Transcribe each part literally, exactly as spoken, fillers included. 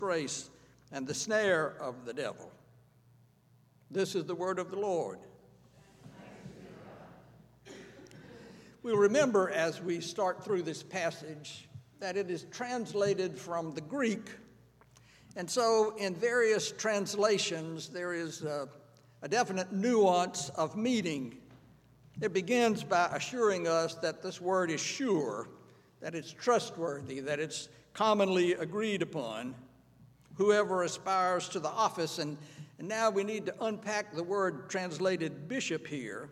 grace and the snare of the devil. This is the word of the Lord. We'll remember as we start through this passage that it is translated from the Greek. And so in various translations, there is a, a definite nuance of meaning. It begins by assuring us that this word is sure, that it's trustworthy, that it's commonly agreed upon. Whoever aspires to the office, and, and now we need to unpack the word translated bishop here.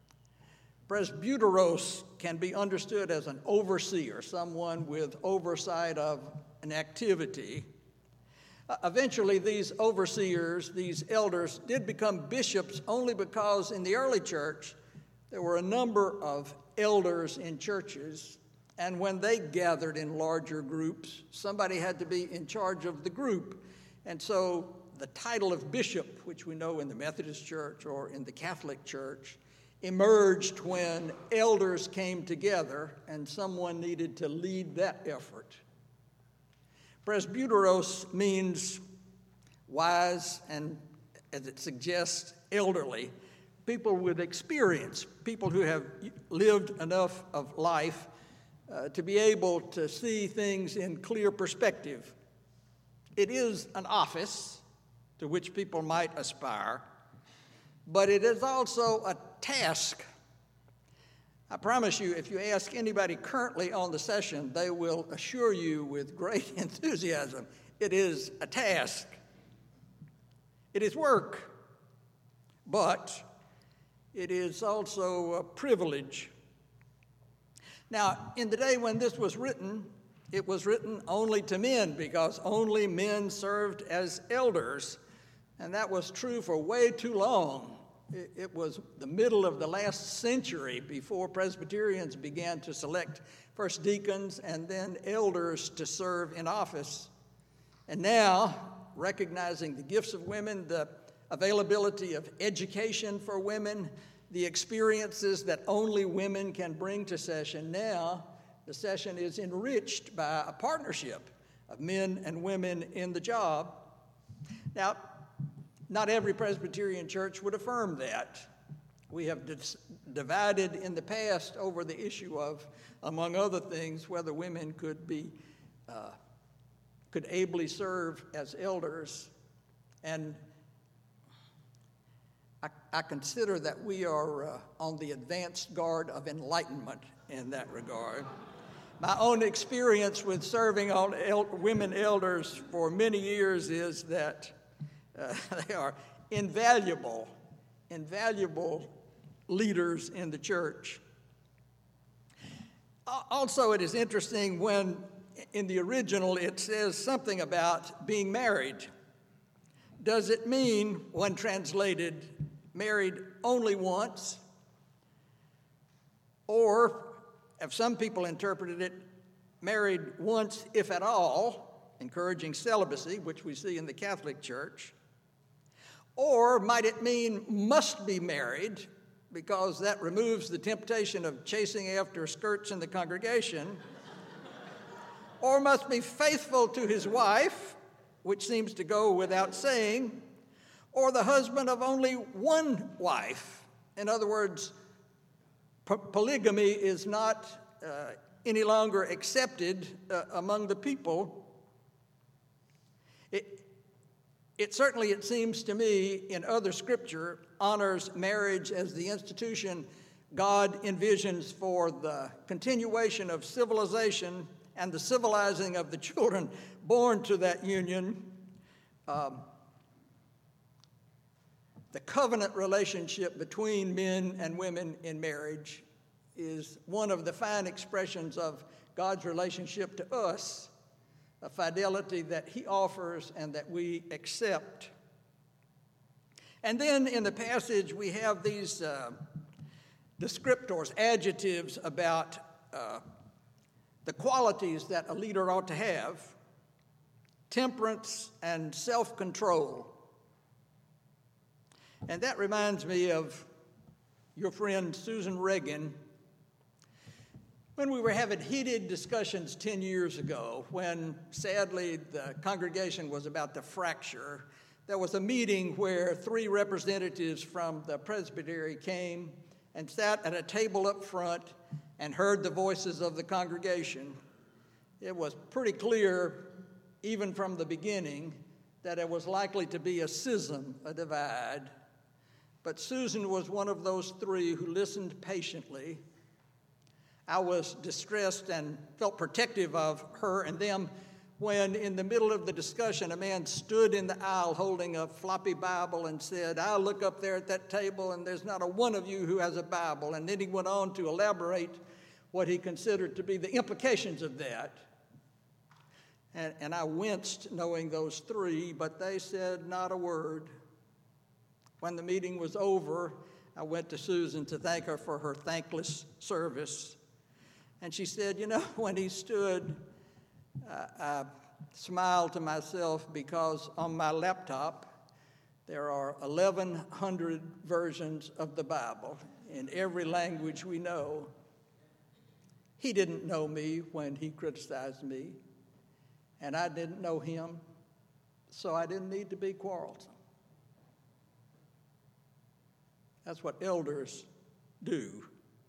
Presbyteros can be understood as an overseer, someone with oversight of an activity. Uh, eventually, these overseers, these elders, did become bishops only because in the early church, there were a number of elders in churches, and when they gathered in larger groups, somebody had to be in charge of the group. And so the title of bishop, which we know in the Methodist Church or in the Catholic Church, emerged when elders came together and someone needed to lead that effort. Presbyteros means wise and, as it suggests, elderly. People with experience, people who have lived enough of life uh, to be able to see things in clear perspective. It is an office to which people might aspire, but it is also a task. I promise you, if you ask anybody currently on the session, they will assure you with great enthusiasm, it is a task. It is work, but it is also a privilege. Now, in the day when this was written, it was written only to men because only men served as elders, and that was true for way too long. It, it was the middle of the last century before Presbyterians began to select first deacons and then elders to serve in office. And now, recognizing the gifts of women, the availability of education for women, the experiences that only women can bring to session. Now, the session is enriched by a partnership of men and women in the job. Now, not every Presbyterian church would affirm that. We have dis- divided in the past over the issue of, among other things, whether women could be, uh, could ably serve as elders. And I, I consider that we are uh, on the advanced guard of enlightenment in that regard. My own experience with serving on el- women elders for many years is that uh, they are invaluable, invaluable leaders in the church. Also, it is interesting when in the original it says something about being married. Does it mean, when translated, married only once? Or, if some people interpreted it, married once, if at all, encouraging celibacy, which we see in the Catholic Church? Or might it mean must be married, because that removes the temptation of chasing after skirts in the congregation? Or must be faithful to his wife, which seems to go without saying? Or the husband of only one wife? In other words, po- polygamy is not uh, any longer accepted uh, among the people. It, it certainly, it seems to me, in other scripture, honors marriage as the institution God envisions for the continuation of civilization and the civilizing of the children born to that union. Um, the covenant relationship between men and women in marriage is one of the fine expressions of God's relationship to us, a fidelity that he offers and that we accept. And then in the passage we have these uh, descriptors, adjectives about uh, the qualities that a leader ought to have: temperance and self-control. And that reminds me of your friend Susan Reagan. When we were having heated discussions ten years ago, when sadly the congregation was about to fracture, there was a meeting where three representatives from the presbytery came and sat at a table up front and heard the voices of the congregation. It was pretty clear, even from the beginning, that it was likely to be a schism, a divide. But Susan was one of those three who listened patiently. I was distressed and felt protective of her and them when, in the middle of the discussion, a man stood in the aisle holding a floppy Bible and said, "I look up there at that table and there's not a one of you who has a Bible." And then he went on to elaborate what he considered to be the implications of that. And, and I winced knowing those three, but they said not a word. When the meeting was over, I went to Susan to thank her for her thankless service. And she said, "You know, when he stood, uh, I smiled to myself because on my laptop there are eleven hundred versions of the Bible in every language we know. He didn't know me when he criticized me, and I didn't know him, so I didn't need to be quarrelsome." That's what elders do.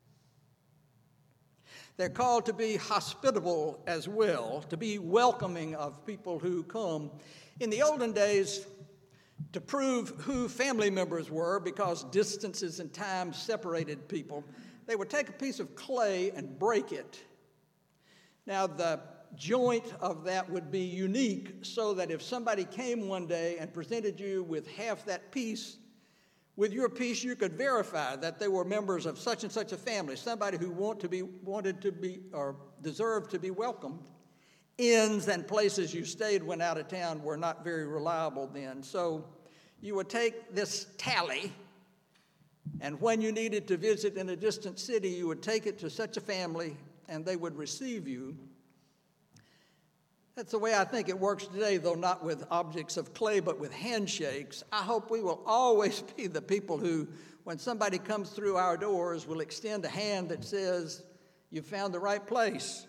They're called to be hospitable as well, to be welcoming of people who come. In the olden days, to prove who family members were, because distances and time separated people, they would take a piece of clay and break it. Now, the joint of that would be unique, so that if somebody came one day and presented you with half that piece, with your piece, you could verify that they were members of such and such a family, somebody who want to be, wanted to be or deserved to be welcomed. Inns and places you stayed when out of town were not very reliable then. So you would take this tally, and when you needed to visit in a distant city, you would take it to such a family, and they would receive you. That's the way I think it works today, though not with objects of clay, but with handshakes. I hope we will always be the people who, when somebody comes through our doors, will extend a hand that says, "You found the right place."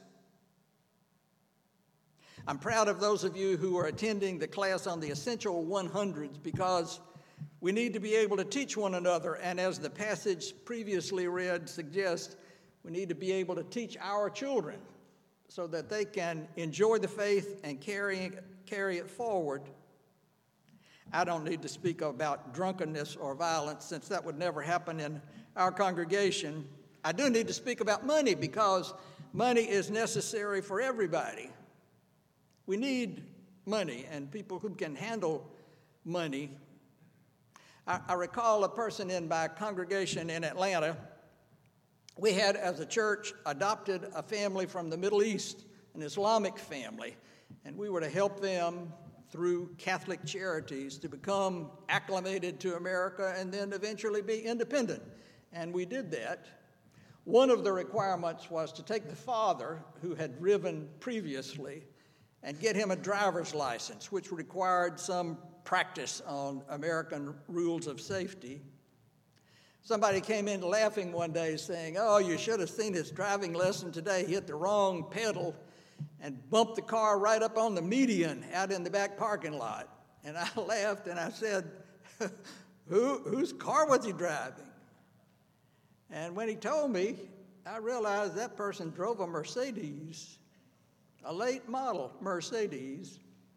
I'm proud of those of you who are attending the class on the essential one hundreds, because we need to be able to teach one another, and as the passage previously read suggests, we need to be able to teach our children, so that they can enjoy the faith and carry, carry it forward. I don't need to speak about drunkenness or violence, since that would never happen in our congregation. I do need to speak about money, because money is necessary for everybody. We need money and people who can handle money. I, I recall a person in my congregation in Atlanta. We had, as a church, adopted a family from the Middle East, an Islamic family, and we were to help them through Catholic charities to become acclimated to America and then eventually be independent. And we did that. One of the requirements was to take the father, who had driven previously, and get him a driver's license, which required some practice on American rules of safety. Somebody came in laughing one day saying, "Oh, you should have seen his driving lesson today. He hit the wrong pedal and bumped the car right up on the median out in the back parking lot." And I laughed and I said, Who, whose car was he driving? And when he told me, I realized that person drove a Mercedes, a late model Mercedes,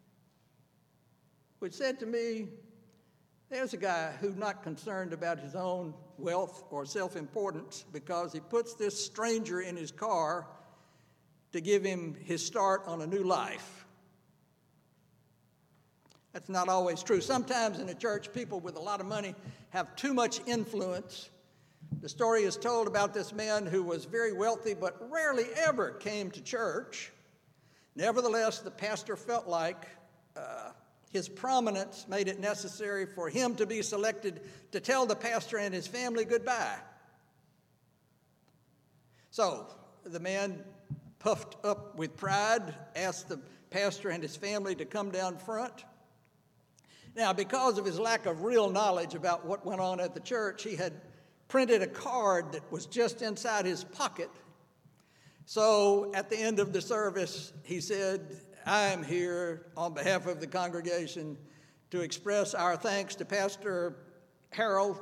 which said to me, there's a guy who's not concerned about his own wealth or self-importance, because he puts this stranger in his car to give him his start on a new life. That's not always true. Sometimes in a church, people with a lot of money have too much influence. The story is told about this man who was very wealthy but rarely ever came to church. Nevertheless, the pastor felt like uh, his prominence made it necessary for him to be selected to tell the pastor and his family goodbye. So the man, puffed up with pride, asked the pastor and his family to come down front. Now, because of his lack of real knowledge about what went on at the church, he had printed a card that was just inside his pocket So at the end of the service, he said, I am here on behalf of the congregation to express our thanks to Pastor Harold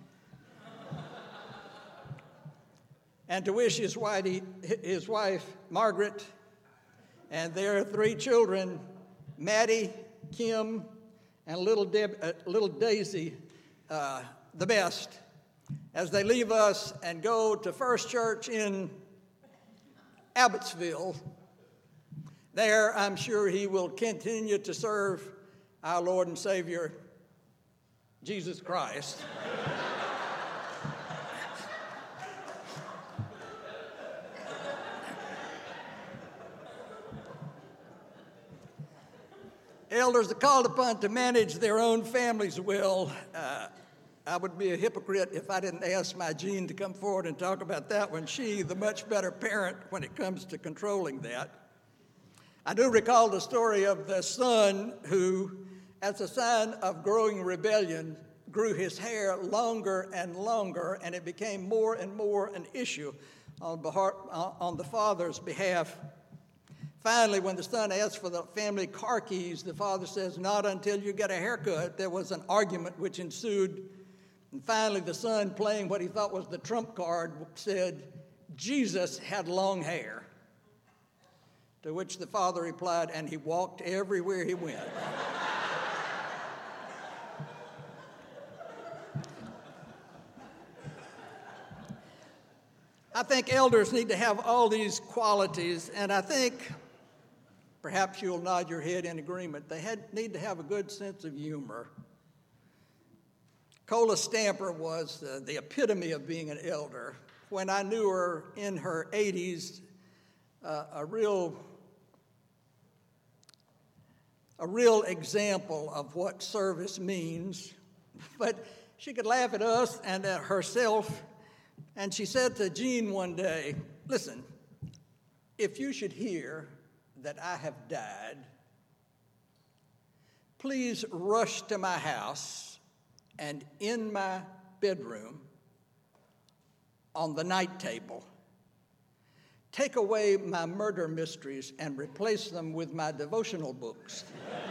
and to wish his wife, his wife, Margaret, and their three children, Maddie, Kim, and little, Deb, uh, little Daisy, uh, the best, as they leave us and go to First Church in Abbotsville. There, I'm sure he will continue to serve our Lord and Savior, Jesus Christ. Elders are called upon to manage their own families well. Uh, I would be a hypocrite if I didn't ask my Jean to come forward and talk about that one. She, the much better parent when it comes to controlling that. I do recall the story of the son who, as a sign of growing rebellion, grew his hair longer and longer, and it became more and more an issue on, behalf, on the father's behalf. Finally, when the son asked for the family car keys, the father says, not until you get a haircut. There was an argument which ensued. And finally, the son, playing what he thought was the trump card, said, Jesus had long hair. To which the father replied, and he walked everywhere he went. I think elders need to have all these qualities, and I think, perhaps you'll nod your head in agreement, they had, need to have a good sense of humor. Cola Stamper was uh, the epitome of being an elder. When I knew her in her eighties, uh, a real a real example of what service means. But she could laugh at us and at herself, and she said to Jean one day, listen, if you should hear that I have died, please rush to my house and in my bedroom on the night table, take away my murder mysteries and replace them with my devotional books.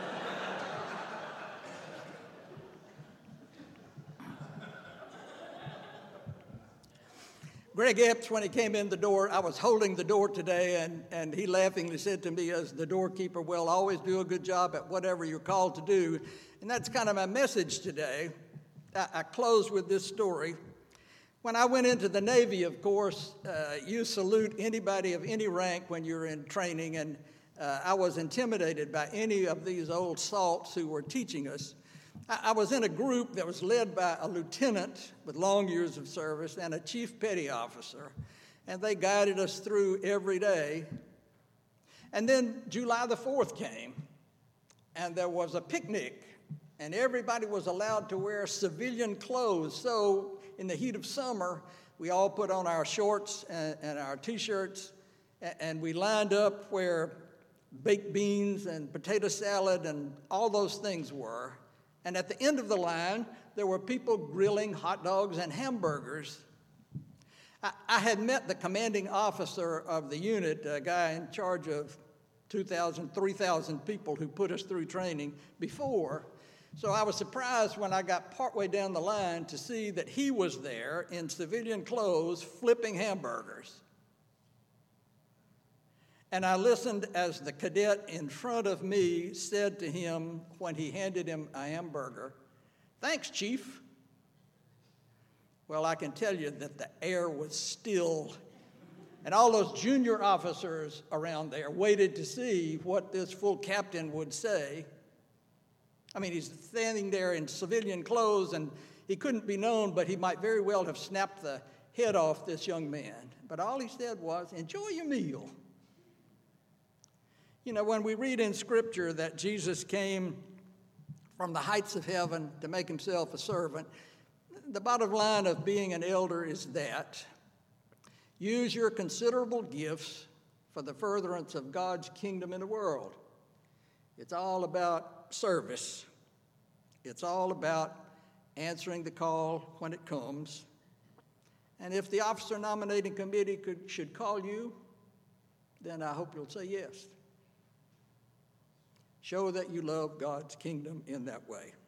Greg Epps, when he came in the door, I was holding the door today, and, and he laughingly said to me as the doorkeeper, well, always do a good job at whatever you're called to do. And that's kind of my message today. I, I close with this story. When I went into the Navy, of course, uh, you salute anybody of any rank when you're in training, and uh, I was intimidated by any of these old salts who were teaching us. I was in a group that was led by a lieutenant with long years of service and a chief petty officer, and they guided us through every day. And then July the fourth came, and there was a picnic, and everybody was allowed to wear civilian clothes. So in the heat of summer, we all put on our shorts and, and our T-shirts, and, and we lined up where baked beans and potato salad and all those things were. And at the end of the line, there were people grilling hot dogs and hamburgers. I, I had met the commanding officer of the unit, a guy in charge of two thousand, three thousand people who put us through training before. So I was surprised when I got partway down the line to see that he was there in civilian clothes flipping hamburgers. And I listened as the cadet in front of me said to him when he handed him a hamburger, "Thanks, Chief." Well, I can tell you that the air was still, and all those junior officers around there waited to see what this full captain would say. I mean, he's standing there in civilian clothes, and he couldn't be known, but he might very well have snapped the head off this young man. But all he said was, "Enjoy your meal." You know, when we read in Scripture that Jesus came from the heights of heaven to make himself a servant, the bottom line of being an elder is that use your considerable gifts for the furtherance of God's kingdom in the world. It's all about service. It's all about answering the call when it comes. And if the officer nominating committee could, should call you, then I hope you'll say yes. Show that you love God's kingdom in that way.